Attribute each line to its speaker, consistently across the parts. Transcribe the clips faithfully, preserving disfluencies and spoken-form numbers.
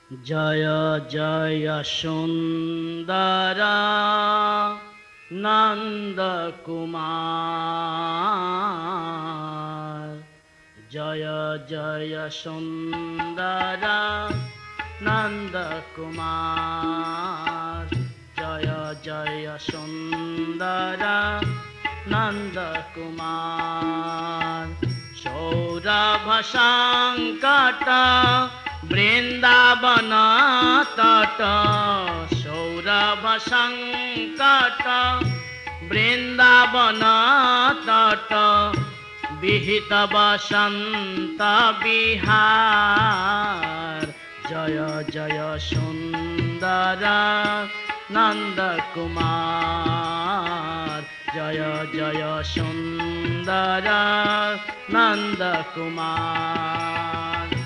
Speaker 1: জয় জয় সুন্দর নন্দ কুমার, জয় জয় সুন্দর নন্দ কুমার, জয় জয় সুন্দর নন্দ কুমার। সৌরভ সংকট বৃন্দাবন তট, সৌরভ সংকট বৃন্দাবন তট, বিহিত বসন্ত বিহার। জয় জয় সুন্দর নন্দ কুমার, জয় জয় সুন্দর নন্দ কুমার।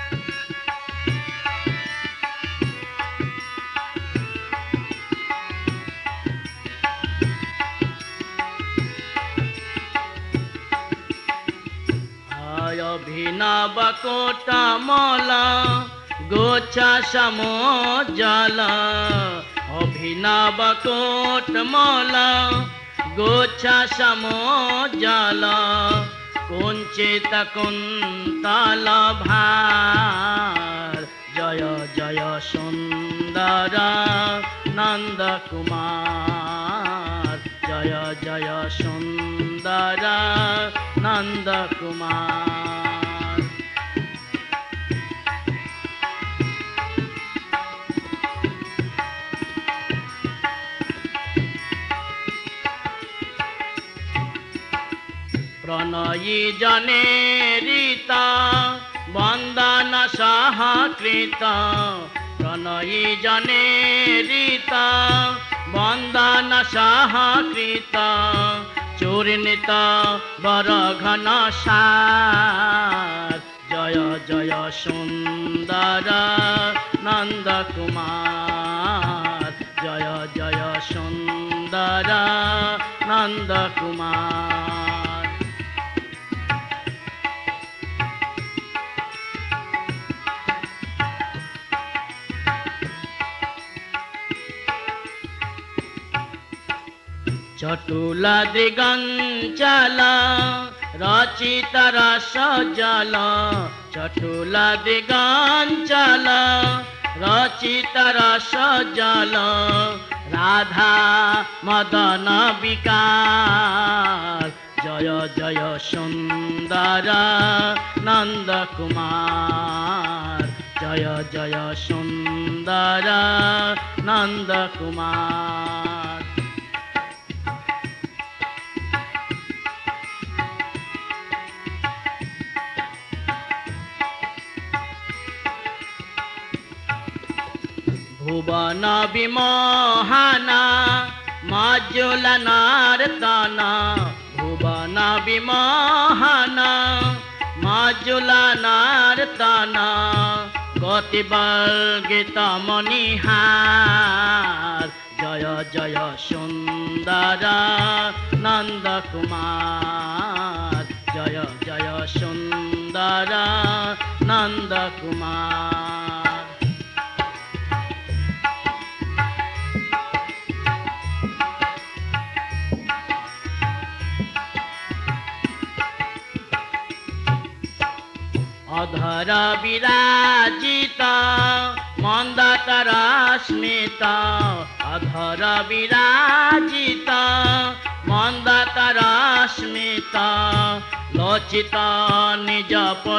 Speaker 1: অভিনব কোটমল গোছা সমজল, অভিনব কোটমল গোছা সমজল, কুঞ্চিত কুন্তল ভার। জয় জয় সুন্দর নন্দ কুমার, জয় জয় সুন্দর নন্দ কুমার। প্রণয়ী জনে ঋত বন্দন সহকৃত, প্রণয়ী জনে ঋত বন্দন সহকৃত, চূর্ণিত বর ঘন সার। জয় জয় সুন্দর নন্দ কুমার, জয় জয় সুন্দর নন্দ কুমার। চটুল দিগঞ্চল রচিত রস জল, চটুল দিগঞ্চল রচিত রস জল, রাধা মদন বিকার। জয় জয় সুন্দর নন্দ কুমার, জয় জয় সুন্দর নন্দ কুমার। ভুবন বিমোহন মজ্জুল নর্তন, ভুবন বিমোহন মজ্জুল নর্তন, কতিবর্গিত মণিহার। জয় জয় সুন্দর নন্দ কুমার, জয় জয় সুন্দর নন্দ কুমার। অধর বিরাজিত মন্দতর স্মিত, অধর বিরাজিত মন্দতর স্মিত, লোচিত নিজ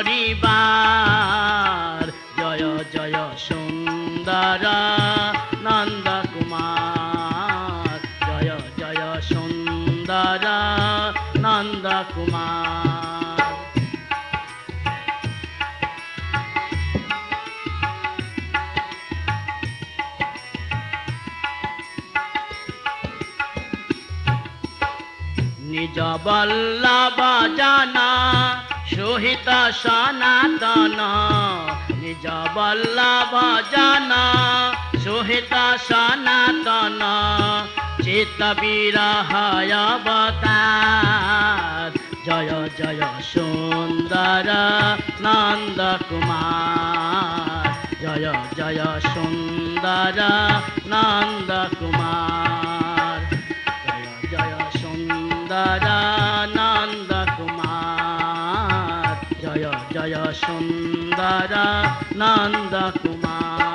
Speaker 1: পরিবার। জয় জয় সুন্দর নন্দ কুমার, জয় জয় সুন্দর নন্দ কুমার। নিজ বল্লভ জন সহিত সনাতন, নিজ বল্লভ জন সহিত সনাতন, চিত্ত বিরহ অবতার। জয় জয় সুন্দর নন্দ কুমার, जय जय सुंदर नंद कुमार जय जय सुंदर नंद कुमार जय जय सुंदर नंद कुमार।